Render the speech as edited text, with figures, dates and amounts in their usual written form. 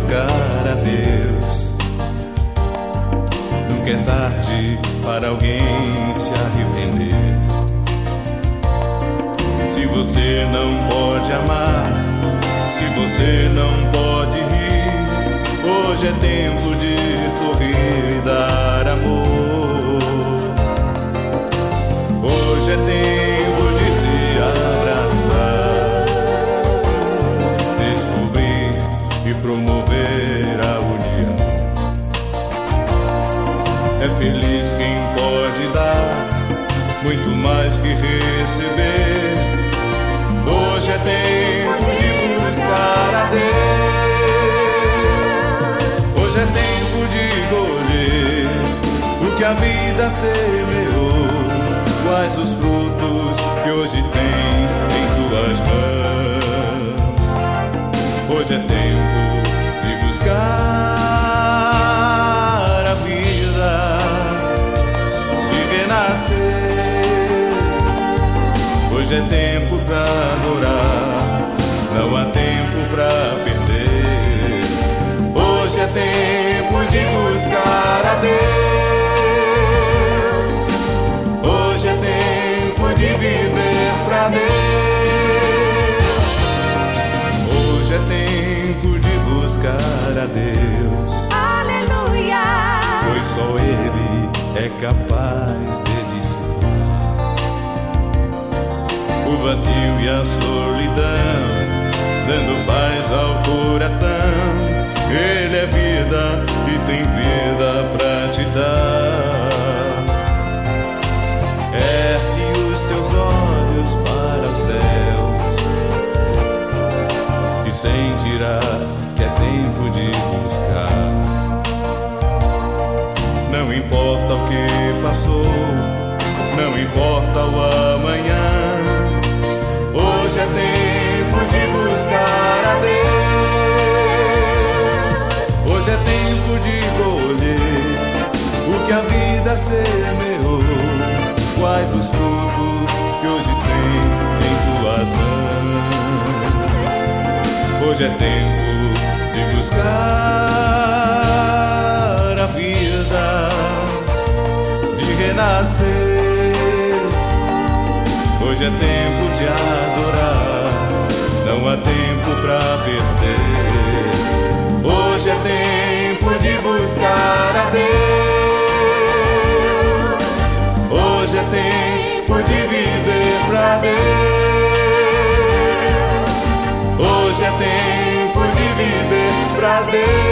buscar a Deus. Nunca é tarde para alguém se arrepender. Se você não pode amar, se você não pode rir, hoje é tempo de sorrir e dar amor. Hoje é tempo de se abraçar, descobrir e promover a união. É feliz quem pode dar muito mais que receber. Hoje é tempo de buscar a Deus. Hoje é tempo de colher o que a vida semeou. Quais os frutos que hoje tens em tuas mãos? Hoje é tempo de buscar a vida, de renascer. Hoje é tempo pra adorar, não há tempo pra perder. Hoje é tempo de buscar a Deus. Hoje é tempo de viver pra Deus. Hoje é tempo de buscar a Deus. Aleluia! Pois só Ele é capaz de discernir o vazio e a solidão, dando paz ao coração. Ele é vida e tem vida pra te dar. Ergue os teus olhos para os céus e sentirás que é tempo de buscar. Não importa o que passou, não importa o amanhã. Hoje é tempo de buscar a Deus. Hoje é tempo de colher o que a vida semeou. Quais os frutos que hoje tens em tuas mãos? Hoje é tempo de buscar a vida, de renascer. Hoje é tempo de adorar, não há tempo pra perder. Hoje é tempo de buscar a Deus. Hoje é tempo de viver pra Deus. Hoje é tempo de viver pra Deus.